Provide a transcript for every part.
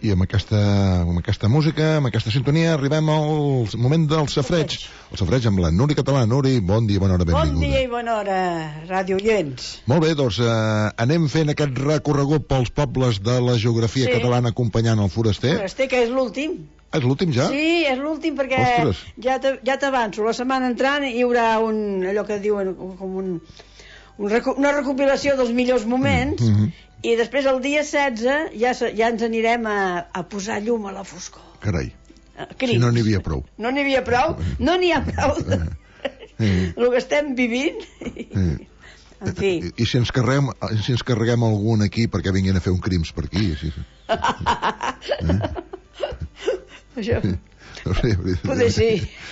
I amb aquesta música, amb aquesta sintonia, arribem al moment del safreig. El safreig amb la Núria Català. Núria, bon dia, bona hora, benvinguda. Bon dia i bona hora, ràdio oients. Molt bé, doncs anem fent aquest recorregut pels pobles de la geografia catalana acompanyant el foraster. Foraster, que és l'últim. És l'últim ja? Sí, és l'últim perquè ja t'avanço. La setmana entrant hi haurà allò que diuen com una recopilació dels millors moments. I després el dia 16 ja ens anirem a posar llum a la foscor. Carai, si no n'hi havia prou. No n'hi havia prou? No n'hi ha prou el que estem vivint. En fi. I si ens carreguem algun aquí perquè vinguin a fer un crims per aquí? Això poder sí.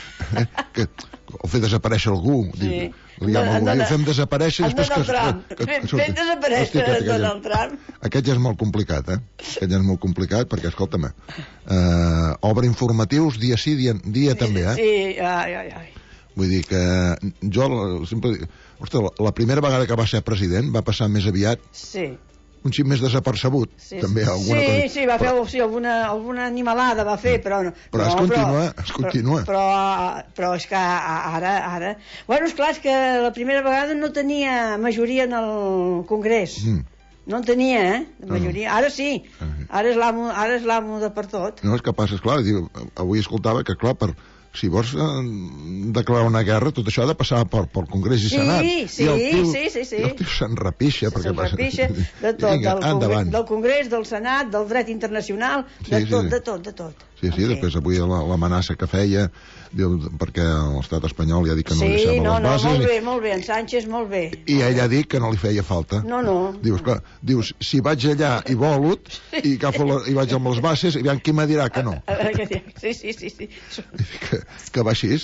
O fer desaparèixer algú. Ho fem desaparèixer després fem desaparèixer Donald Trump. Aquest ja és molt complicat, Aquest ja és molt complicat perquè, escolta'm, obre informatius dia sí, dia també, Sí, Vull dir que jo sempre dic, ostres, la primera vegada que va ser president va passar més aviat un xic més desapercebut, també alguna cosa. Sí, va fer alguna animalada va fer, però es continua. Però és que ara... Bueno, esclar, és que la primera vegada no tenia majoria en el Congrés. No en tenia, de majoria. Ara sí, ara és l'amo de per tot. No, és que passa, esclar, avui escoltava que, clar, si vols declarar una guerra, tot això ha de passar pel Congrés i Senat. Sí. I el tio se'n rapixa. Se'n rapixa de tot, del Congrés, del Senat, del dret internacional, de tot. Sí, després avui l'amenaça que feia, perquè l'estat espanyol ja ha dit que no li deixava les bases. Sí, molt bé, en Sánchez, molt bé. I ell ha dit que no li feia falta. No. Dius, si vaig allà i volut, i vaig amb les bases, i qui me dirà que no? Sí. Que va així.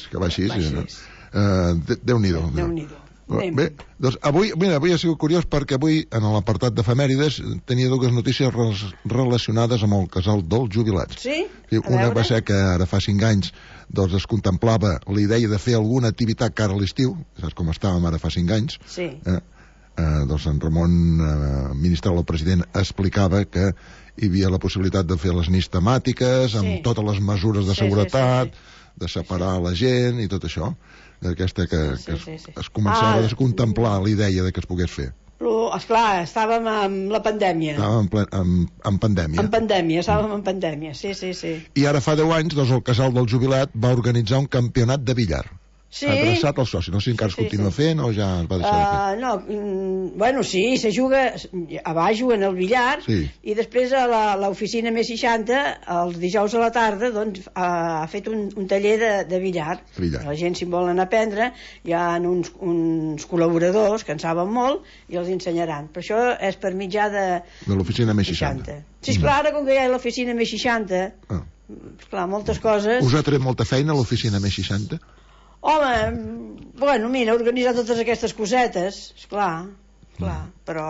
Déu-n'hi-do. Bé, doncs avui ha sigut curiós perquè avui en l'apartat d'efemèrides tenia dues notícies relacionades amb el casal dels jubilats. Sí? Una va ser que ara fa 5 anys doncs es contemplava la idea de fer alguna activitat cara a l'estiu, saps com estàvem ara fa 5 anys? Sí. Doncs en Ramon, ministre del president, explicava que hi havia la possibilitat de fer les nits temàtiques amb totes les mesures de seguretat, de separar la gent i tot això. D'aquesta que es començava a contemplar la idea de que es pogués fer. Però, esclar, estàvem amb la pandèmia. Estàvem en pandèmia. Estàvem en pandèmia, sí. I ara fa 10 anys, doncs, el Casal del Jubilat va organitzar un campionat de billar. Sí. Adreçat als socis. No sé si encara es continua fent o ja es va deixar de fer. Bueno, sí, se juga a baix juguen al billar i després a l'oficina més 60 els dijous a la tarda doncs ha fet un taller de billar. La gent s'hi volen aprendre, hi ha uns col·laboradors que en saben molt i els ensenyaran, però això és per mitjà de l'oficina més 60. Sí, esclar, ara com que hi ha l'oficina més 60 esclar, moltes coses. Us ha tret molta feina l'oficina més 60? Home, bueno, mira, organitzar totes aquestes cosetes, esclar, però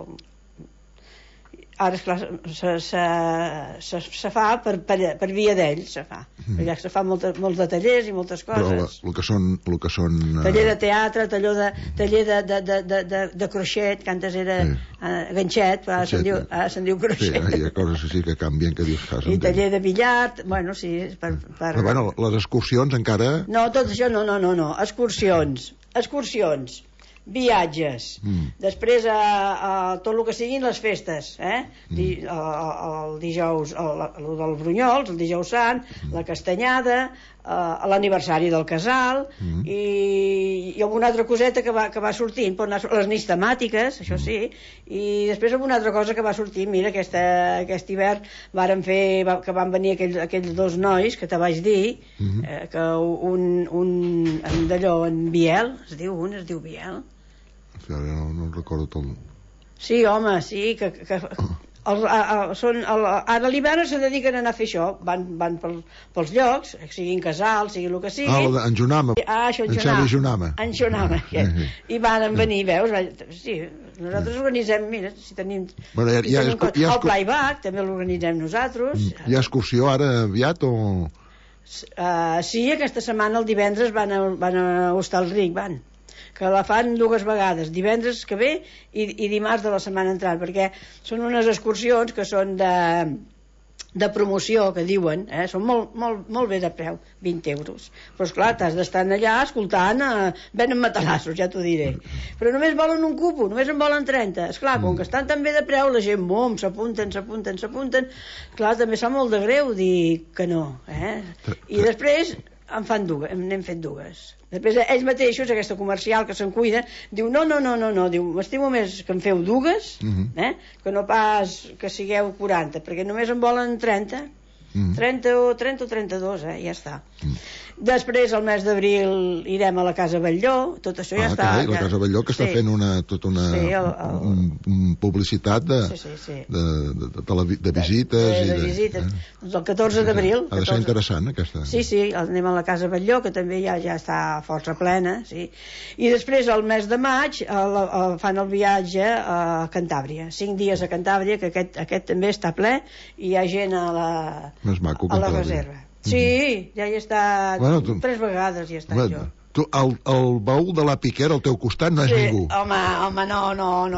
ara, esclar, se fa per via d'ells, se fa. Allà se fa molts de tallers i moltes coses. Però el que són... Taller de teatre, taller de crochet, que antes era ganxet, ara se'n diu crochet. Sí, hi ha coses així que canvien, que dius... I taller de billar, bueno, sí, Però bueno, les excursions encara... No, tot això no. Excursions. Viatges, després tot el que siguin les festes, el dijous del Brunyols, el dijous sant, la castanyada, l'aniversari del casal i alguna altra coseta que va sortint, les nits temàtiques, això sí, i després alguna altra cosa que va sortint. Mira, aquest hivern que van venir aquells 2 nois que te vaig dir, que un d'allò, en Biel, es diu Biel. Ara no recordo tot. Sí, home, sí, que ara a l'hivern se dediquen a anar a fer això, van pels llocs, siguin casals, sigui el que sigui. En Junama. Això, en Junama. I van venir, veus? Sí, nosaltres organitzem, mira, si tenim... El playback també l'organitzem nosaltres. Hi ha excursió ara aviat o...? Sí, aquesta setmana, el divendres, van a Hostalric, que la fan 2 vegades, divendres que ve i dimarts de la setmana entrant, perquè són unes excursions que són de promoció, que diuen, són molt bé de preu, 20 euros. Però, esclar, t'has d'estar allà escoltant, venen matalassos, ja t'ho diré. Però només volen un cupo, només en volen 30. Esclar, com que estan tan bé de preu, la gent, s'apunten. Clar, també fa molt de greu dir que no, I després n'hem fet dues. Després ells mateixos, aquesta comercial que se'n cuida, diu no, diu, m'estimo més que en feu dues, que no pas que sigueu 40, perquè només en volen 30, 30 o 32, ja està. Després, al mes d'abril, irem a la Casa Batlló, tot això ja està. La Casa Batlló, que està fent tota una publicitat de visites. De visites. Doncs el 14 d'abril. Ha de ser interessant, aquesta. Sí, anem a la Casa Batlló, que també ja està força plena, sí. I després, al mes de maig, fan el viatge a Cantàbria. 5 dies a Cantàbria, que aquest també està ple, i hi ha gent a la reserva. Sí, ja hi he estat 3 vegades hi he estat jo. Tu, el baú de la Piquera al teu costat no és ningú. Home, no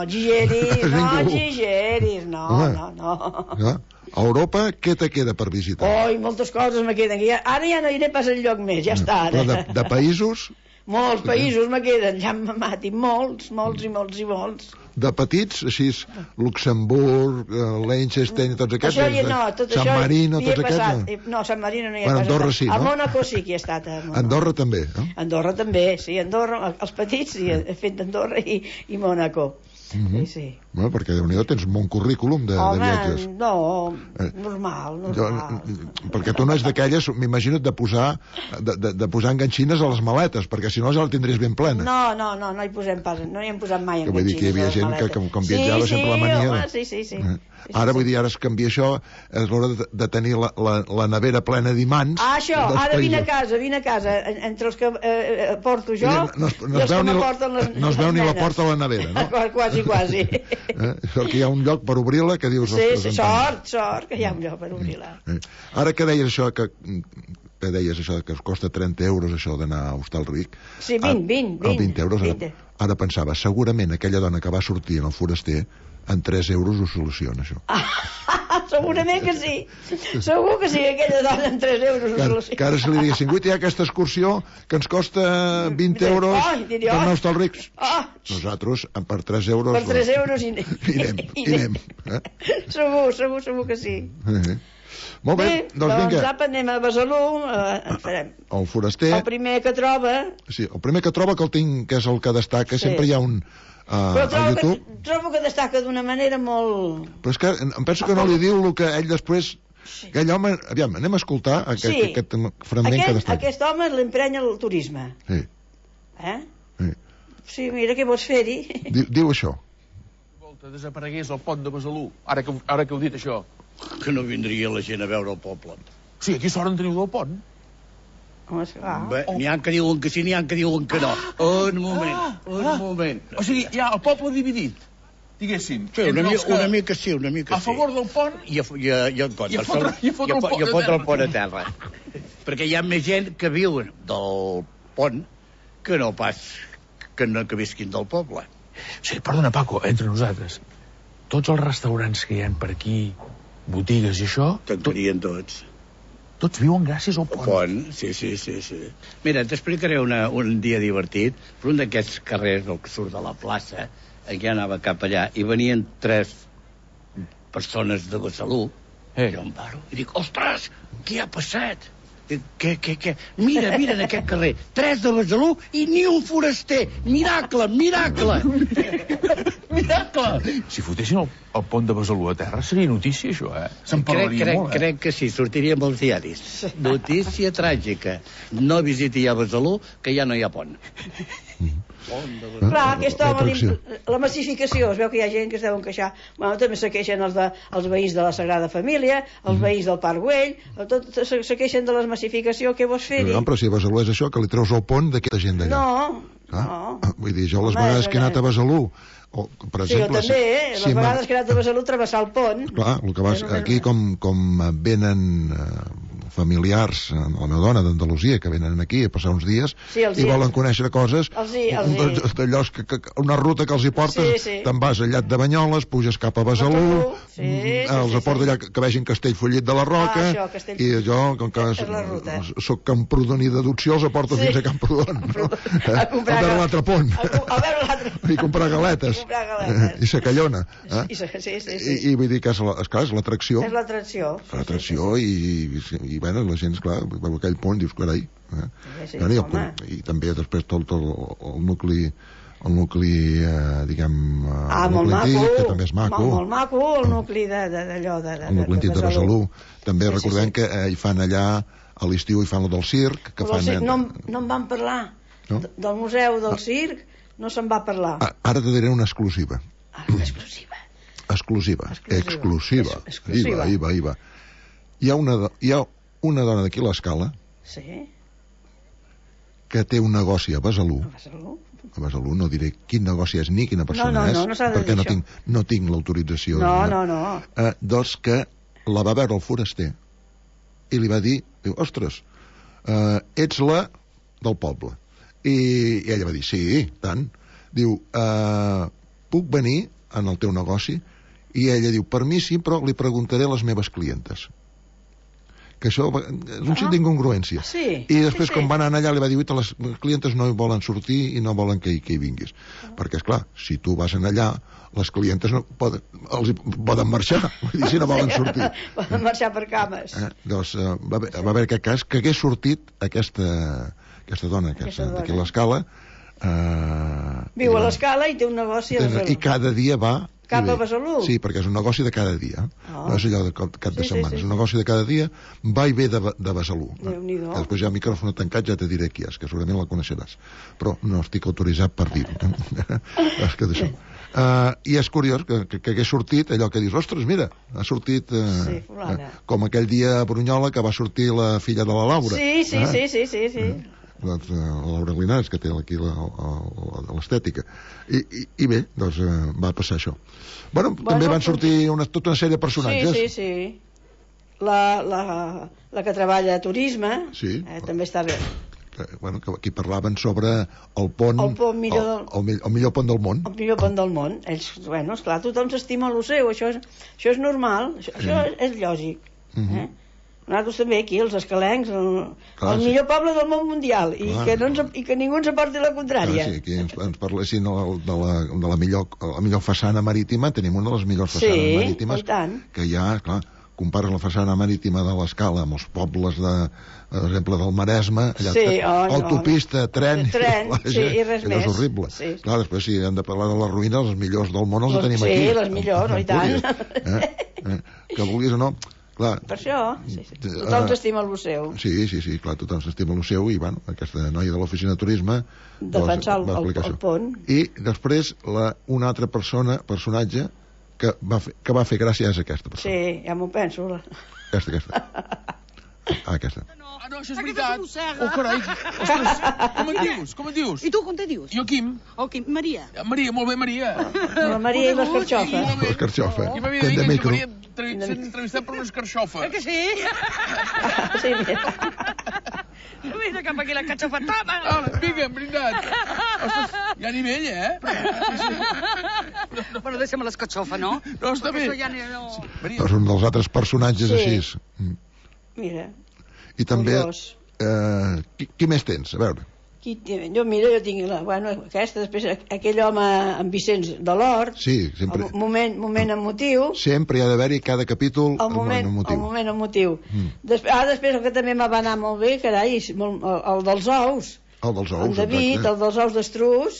exageris, no. A Europa, què te queda per visitar? Moltes coses me queden. Ara ja no iré pas enlloc més, ja està. Però de països? Molts països me queden, ja m'ha dit molts. De petits, així, Luxemburg, Liechtenstein i tots aquests? San Marino, tots aquests? No, San Marino no hi ha pas. Andorra sí, no? A Mónaco sí que hi he estat. Andorra també, no? Andorra també, sí. Andorra, els petits, sí, he fet Andorra i Mónaco. Sí. Bueno, perquè Déu-n'hi-do tens un bon currículum de viatges. No, normal. Perquè tu no és d'aquelles, m'imagino, de posar enganxines a les maletes, perquè si no ja la tindries ben plena. No hi posem pas, no hi hem posat mai enganxines. Vull dir que hi havia gent que com viatjava sempre la mania. Sí. Ara, vull dir, ara es canvia això, és l'hora de tenir la nevera plena d'imants. Això, ara vine a casa, entre els que porto jo i els que m'aporten les nenes. No es veu ni la porta de la nevera, no? Quasi. Perquè hi ha un lloc per obrir-la que dius... Sí, sort que hi ha un lloc per obrir-la. Ara que deies això que es costa 30 euros això d'anar a Hostalric... Sí, 20 euros. Ara pensava, segurament aquella dona que va sortir en el Foraster en 3 euros ho soluciona, això. Segurament que sí. Segur que sí, aquella dona en 3 euros ho soluciona. Que ara si li diguessin, hi ha aquesta excursió que ens costa 20 euros per anar a Hostalric. Nosaltres, per 3 euros... Per 3 euros irem. Segur que sí. Molt bé, doncs vinga. Doncs anem a Besalú, farem el Foraster. El primer que troba... Sí, el primer que troba, que el tinc, que és el que destaca, sempre hi ha un... Però trobo que destaca d'una manera molt... Però és que em penso que no li diu el que ell després... Aquell home... Aviam, anem a escoltar aquest fragment que destaca. Aquest home l'emprenya el turisme. Sí, mira què vols fer-hi. Diu això. Volta desaparegués el pont de Besalú, ara que heu dit això. Que no vindria la gent a veure el poble. Sí, aquí sort en teniu del pont. Bé, n'hi ha que diuen que sí, n'hi ha que diuen que no. Un moment. O sigui, hi ha el poble dividit, diguéssim. Sí, una mica sí. A favor del pont i en contra. I a fotre el pont a terra. Perquè hi ha més gent que viu del pont que no pas que visquin del poble. Sí, perdona, Paco, entre nosaltres, tots els restaurants que hi ha per aquí, botigues i això... Tancarien tots. Tots viuen gràcies al pont. Sí. Mira, t'explicaré un dia divertit. Per un d'aquests carrers, el que surt de la plaça, que anava cap allà, i venien 3 persones de Besalú. Jo em paro i dic, ostres, què ha passat? Què? Mira, en aquest carrer, 3 de Besalú i ni un foraster. Miracle! Si fotessin el pont de Besalú a terra, seria notícia, això, Se'n parlaria molt, Crec que sí, sortiria amb els diaris. Notícia tràgica. No visiti ja Besalú, que ja no hi ha pont. Clar, aquest home, la massificació, es veu que hi ha gent que es deuen queixar. També se queixen els veïns de la Sagrada Família, els veïns del Parc Güell, se queixen de la massificació. Què vols fer-hi? Però si a Besalú és això, que li treus el pont d'aquesta gent d'allà. No. Vull dir, jo les vegades que he anat a Besalú, per exemple... Sí, jo també, les vegades que he anat a Besalú travessar el pont. Clar, el que vas aquí com venen familiars, la meva dona d'Andalusia, que venen aquí a passar uns dies i volen conèixer coses, d'allò, una ruta que els hi portes, te'n vas al llac de Banyoles, puges cap a Besalú, els aporta allà que vegin Castellfollit de la Roca, i jo, com que soc camprodoní d'adopció, els aporto fins a Camprodon, a veure l'altre pont, i comprar galetes, i Sacallona, i vull dir que és l'atracció. És l'atracció. I bueno, la gent, esclar, veu aquell pont, dius, carai. I també després tot el nucli, diguem, molt maco, que també és maco. Molt maco, el nucli d'allò de el nucli antic de Besalú. També recordem que hi fan allà, a l'estiu hi fan el del circ. No en van parlar. Del museu del circ no se'n va parlar. Ara te diré una exclusiva. Exclusiva. Iva. Hi ha una dona d'aquí a l'Escala que té un negoci a Besalú. A Besalú, no diré quin negoci és ni quina persona és, perquè no tinc l'autorització. Doncs que la va veure el foraster i li va dir, diu, ostres, ets la del poble. I ella va dir, sí, tant. Diu, puc venir en el teu negoci? I ella diu, per mi sí, però li preguntaré a les meves clientes. Que això és un xic d'incongruència. I després, quan van anar allà, li va dir, les clientes no hi volen sortir i no volen que hi vinguis. Perquè, esclar, si tu vas allà, les clientes els poden marxar, si no volen sortir. Poden marxar per cames. Doncs va haver aquest cas que hagués sortit aquesta dona, d'aquí a l'Escala. Viu a l'Escala i té un negoci a Besalú. I cada dia va cap a Besalú? Sí, perquè és un negoci de cada dia. No és allò de cap de setmana. És un negoci de cada dia, va i ve de Besalú. Després ja micròfon tancat ja te diré qui és, que segurament la coneixeràs. Però no estic autoritzat per dir-ho. És que d'això. I és curiós que hagués sortit allò que dius, ostres, mira, ha sortit com aquell dia a Brunyola que va sortir la filla de la Laura. Sí. La Laura Linares, que té aquí l'estètica. I bé, doncs va passar això. Bueno, també van sortir tota una sèrie de personatges. Sí. La que treballa a turisme també està bé. Bueno, que aquí parlaven sobre el pont, el millor pont del món. El millor pont del món. Ells, bueno, esclar, tothom s'estima el seu, això és normal, això és lògic. Nosaltres també aquí, els escalencs, el millor poble del món mundial, i que ningú ens aporti la contrària. Sí, aquí ens parlessin de la millor façana marítima. Tenim una de les millors façanes marítimes que hi ha, clar, compares la façana marítima de l'Escala amb els pobles per exemple, del Maresme, autopista, tren, i res més. És horrible. Clar, després, si hem de parlar de les ruïnes, els millors del món els tenim aquí. Sí, les millors, i tant. Que vulguis o no, clar. Per això, tothom s'estima el seu. Sí, clar, tothom s'estima el seu, i bueno, aquesta noia de l'oficina de turisme defensar el pont. I després una altra personatge que va fer gràcia és aquesta persona. Sí, ja m'ho penso. Aquesta. Aquesta. No, això és veritat. Oh, carai. Ostres, com et dius? I tu, com te dius? Jo, Quim. Oh, Quim. Maria. Maria, molt bé, Maria. La Maria i l'escarxofa. L'escarxofa. I m'havia dit que ens m'havia entrevistat per una escarxofa. Que sí? Sí, mira. Mira cap aquí la carxofa. Toma! Vinga, brindat. Ostres, hi ha nivell, Bueno, deixa'm l'escarxofa, no? No, està bé. És un dels altres personatges així. Mira. I també, qui més tens? A veure. Jo tinc aquesta, després aquell home amb Vicenç de l'Hort. Sí, sempre. Moment emotiu. Sempre hi ha d'haver-hi cada capítol el moment emotiu. Després el que també me va anar molt bé, carai, el dels ous. El dels ous, el David, el dels ous d'estruç.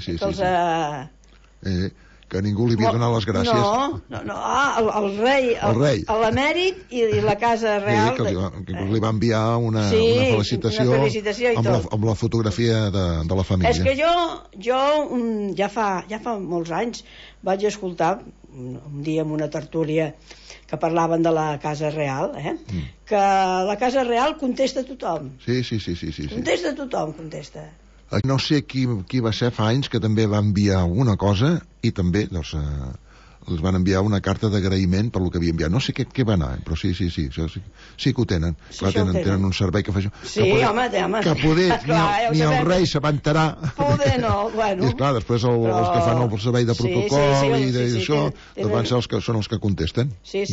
Sí. Que ningú li havia donat les gràcies. No. El rei, l'emèrit i la casa real. Que li va enviar una felicitació amb la fotografia de la família. És que jo ja fa molts anys vaig escoltar un dia en una tertúlia que parlaven de la casa real, que la casa real contesta a tothom. Sí. Contesta a tothom, contesta. No sé qui va ser fa anys que també va enviar alguna cosa, i també, doncs, els van enviar una carta d'agraïment per lo que havia enviat. No sé què va anar, però sí, això sí que ho tenen. Sí, clar, tenen un servei que fa això. Sí, home. Que poder ni el rei se va enterar. Poder no, bueno. I esclar, després els que fan el servei de protocol i d'això, doncs van ser els que són els que contesten. Sí.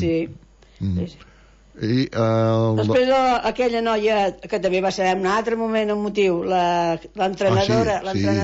I, després aquella noia que també va ser un altre moment emotiu, l'entrenadora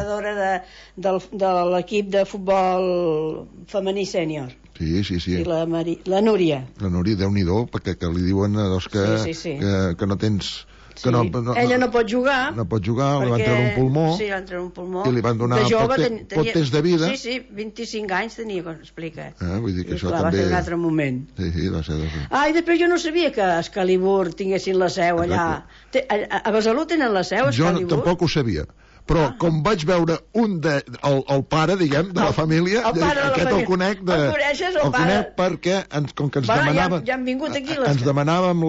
de l'equip de futbol femení sènior. Sí. I la Núria. La Núria, Déu-n'hi-do, perquè li diuen que no tens... Ella no pot jugar. No pot jugar, li van treure un pulmó. Sí, li van treure un pulmó. I li van donar poc temps de vida. Sí, 25 anys tenia, com explica. Vull dir que això també... va ser un altre moment. Sí, va ser. I després jo no sabia que a Excalibur tinguessin la seu allà. A Besalú tenen la seu, a Excalibur? Jo tampoc ho sabia. Però com vaig veure el pare, diguem, de la família, aquest el conec perquè com que ens demanàvem... Ja han vingut aquí ens demanàvem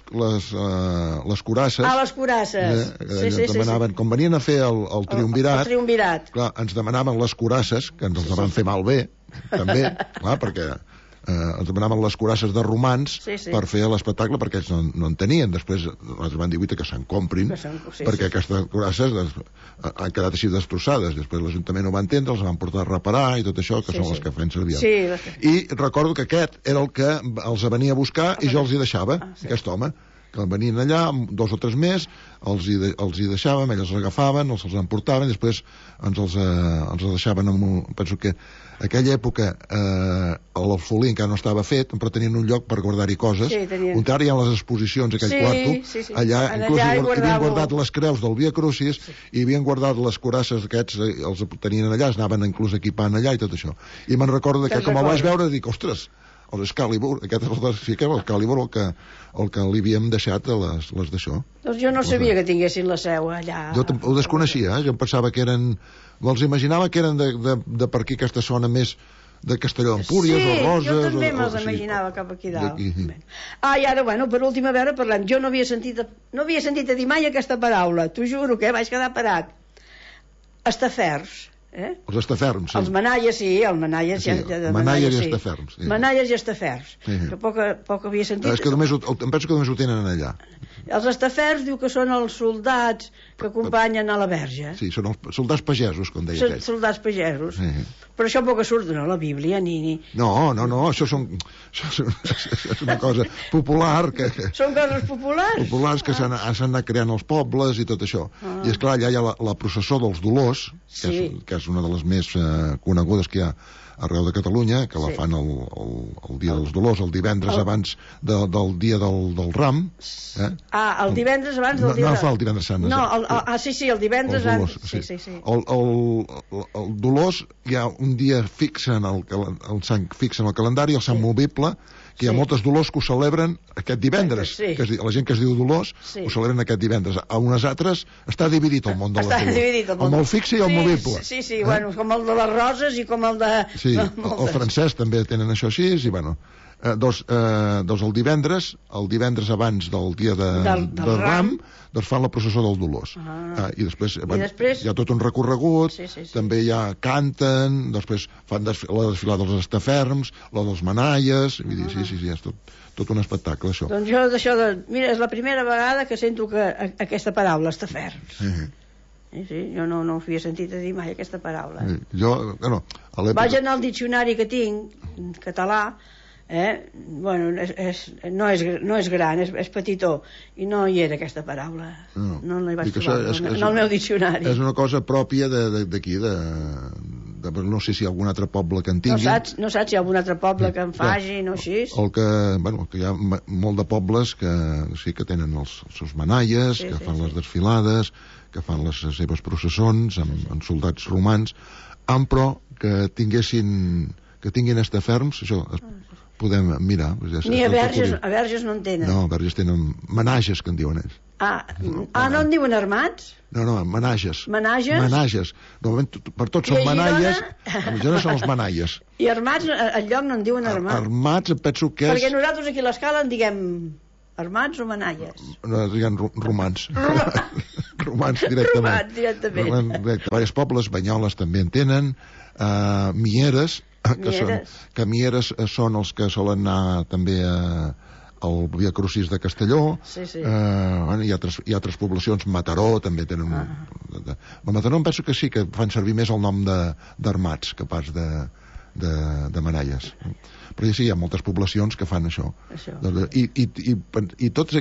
les curasses. Les curasses. Sí. Demanaven, com venien a fer el triumvirat, clar, ens demanaven les curasses, que ens les van fer malbé, també, clar, perquè... ens demanaven les curasses de romans per fer l'espectacle, perquè ells no en tenien. Després els van dir que se'n comprin, perquè aquestes curasses han quedat així destrossades. Després l'Ajuntament ho va entendre, els van portar a reparar i tot això, que són les que feien servir. I recordo que aquest era el que els venia a buscar i jo els hi deixava, aquest home, que venien allà, 2 o 3 més, els hi deixàvem, ells els agafaven, els emportaven, i després ens els deixaven penso que aquella època l'Alfolí encara no estava fet, però tenien un lloc per guardar-hi coses. On ara hi ha les exposicions, aquell quarto, allà inclús hi havien guardat les creus del Via Crucis, i havien guardat les curasses aquests, els tenien allà, es anaven inclús equipant allà i tot això. I me'n recordo que com el vaig veure, dic, ostres, l'Excalibur, aquest sí que l'Excalibur el que li havíem deixat les d'això. Doncs jo no sabia que tinguessin la seu allà. Jo ho desconeixia, jo em pensava que eren... Me'ls imaginava que eren de per aquí, aquesta zona més de Castelló d'Empúries o Roses. Sí, jo també me'ls imaginava cap aquí dalt. I ara, bueno, per últim, a veure, parlem. Jo no havia sentit a dir mai aquesta paraula. T'ho juro que vaig quedar parat. Estafers. Els estaferms, sí. Els manalles, sí, els manalles. Manalles i estaferms. Manalles i estaferms, que poc havia sentit. És que em penso que només ho tenen allà. Els estaferms diu que són els soldats que acompanyen a la Verge. Sí, són els soldats pagesos, com deia aquell. Soldats pagesos. Però això poc surt, no, la Bíblia, ni... No, això és una cosa popular. Són coses populars? Populars que s'han anat creant els pobles i tot això. I esclar, allà hi ha la processó dels Dolors, que és una de les més conegudes que hi ha arreu de Catalunya, que la fan el dia dels Dolors, el divendres abans del dia del Ram. El divendres abans del dia... No fa el divendres sant. Sí, el divendres abans... Sí. El Dolors hi ha un dia fix en el sant fix en el calendari, el Sant Movible, que hi ha moltes Dolors que ho celebren aquest divendres. La gent que es diu Dolors ho celebren aquest divendres. A unes altres està dividit el món de les Dolors. El molt fixe i el movible. Sí, bueno, com el de les Roses i com el de... Sí, el francès també tenen això així, i bueno... Doncs el divendres abans del dia del Ram, doncs fan la processó del Dolors. I després hi ha tot un recorregut, també hi ha canten, després fan la desfilada dels estaferms, la dels manalles, sí, és tot un espectacle, això. Doncs jo d'això, mira, és la primera vegada que sento aquesta paraula, estaferms. Sí, jo no havia sentit a dir mai aquesta paraula. Vaig anar al diccionari que tinc, en català, bueno, no és gran, és petitó, i no hi era aquesta paraula, no la hi vaig trobar en el meu diccionari. És una cosa pròpia d'aquí, no sé si hi ha algun altre poble que en tingui. No saps si hi ha algun altre poble que en faci, no així? Que hi ha molt de pobles que sí que tenen els seus manalles, que fan les desfilades, que fan les seves processons amb soldats romans, però que tinguin estaferms, això podem mirar. Ni a Verges no en tenen. No, a Verges tenen manages, que en diuen ells. No en diuen armats? No, manages. Manages? Per tots són manalles, a Girona són els manalles. I armats, al lloc no en diuen armats? Armats, penso que és... Perquè nosaltres aquí a l'escala en diguem armats o manalles? No, diguem romans. Romans directament. Romans directament. Diversos pobles, Banyoles també en tenen, Mieres, Camieres són els que solen anar també al Via Crucis de Castelló. Bueno, hi ha altres poblacions. Mataró també tenen a Mataró em penso que sí que fan servir més el nom d'armats que pas de manalles, però sí, hi ha moltes poblacions que fan això. I tot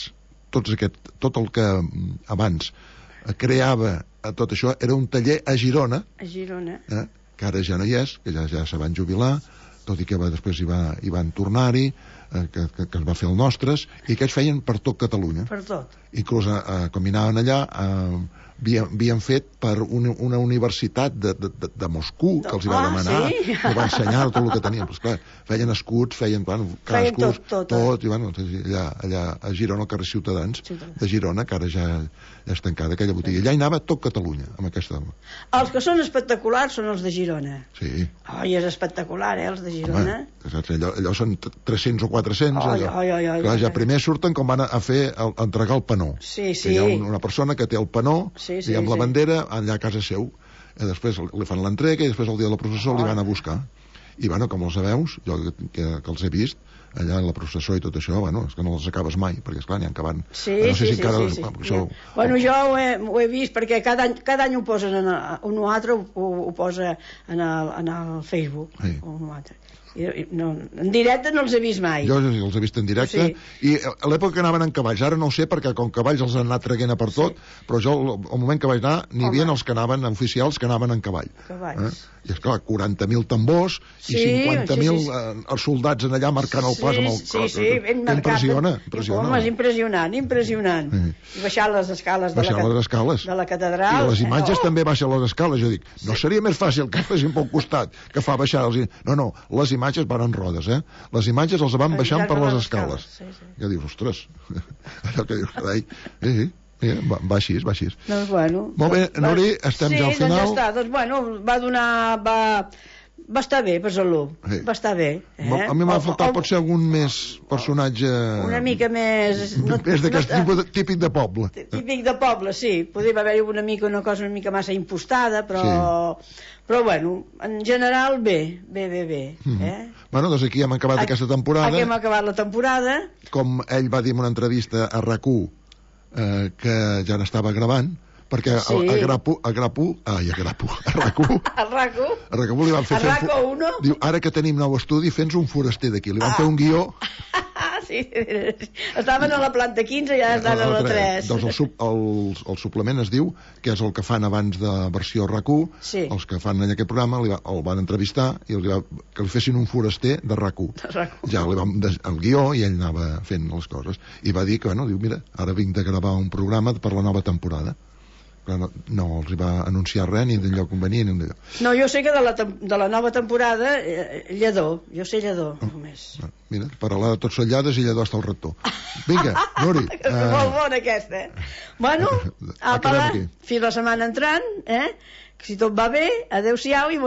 el que abans creava tot això era un taller a Girona, que ara ja no hi és, que ja se van jubilar, tot i que després hi van tornar-hi, que es va fer el Nostres, i aquests feien per tot Catalunya. Per tot. Inclús quan anaven allà havien fet per una universitat de Moscou, que els hi va demanar, que va ensenyar tot el que tenien. Però, clar, feien escuts, feien cascos, tot, i bueno, allà a Girona, al carrer Ciutadans de Girona, que ara ja és tancada aquella botiga. Allà hi anava tot Catalunya, amb aquesta dama. Els que són espectaculars són els de Girona. Sí. Oi, és espectacular, els de Girona. Allò són 300 o 400. Clar, ja primer surten com van a entregar el penó. Hi ha una persona que té el penó, amb la bandera allà a casa seu, després li fan l'entrega i després el dia de la processó li van a buscar, i bueno, com els veus, jo que els he vist allà en la processó i tot això, bueno, és que no els acabes mai, perquè esclar, n'hi ha que van bueno, jo ho he vist perquè cada any ho posen un o altre ho posa en el Facebook, un o altre. En directe no els he vist mai. Jo els he vist en directe, i a l'època que anaven en cavalls, ara no ho sé perquè com cavalls els han anat traient a per tot, però jo al moment que vaig anar n'hi havia els que anaven oficials que anaven en cavall. I esclar, 40.000 tambors i 50.000 soldats en allà marcant el pas amb el cos. Impressiona. És impressionant. I baixar les escales de la catedral. I les imatges també baixen les escales. Jo dic, no seria més fàcil que fessin pel costat que fa baixar els... No, les imatges van en rodes, les imatges els van baixant per les escales. Ja dius, ostres, allò que dius, carai, va així. Doncs bueno. Molt bé, Nuri, estem ja al final. Sí, doncs ja està. Doncs bueno, va estar bé per salut. Va estar bé. A mi m'ha faltat potser algun més personatge... Una mica més... És d'aquest tipus típic de poble. Típic de poble, sí. Podria haver-hi una cosa una mica massa impostada, però bueno, en general bé. Bueno, doncs aquí hem acabat aquesta temporada. Aquí hem acabat la temporada. Com ell va dir en una entrevista a RAC1, que ja n'estava gravant, perquè a RAC1 li van fer diu, ara que tenim nou estudi, fes un foraster d'aquí, li van fer un guió. Sí, estaven a la planta 15 i ja estan a la 3. Doncs el suplement es diu que és el que fan abans de versió RAC1, els que fan en aquest programa el van entrevistar i que li fessin un foraster de RAC1. Ja li vam el guió i ell anava fent les coses i va dir que, diu, mira, ara vinc de gravar un programa per la nova temporada. No els hi va anunciar res ni d'allò convenient ni d'allò. No, jo sé que de la nova temporada lledó, jo sé lledó només. Mira, per a la de tots són llades i lledó està el rector. Vinga, Nuri, molt bona aquesta. Bueno, fins la setmana entrant, si tot va bé, adeu-siau i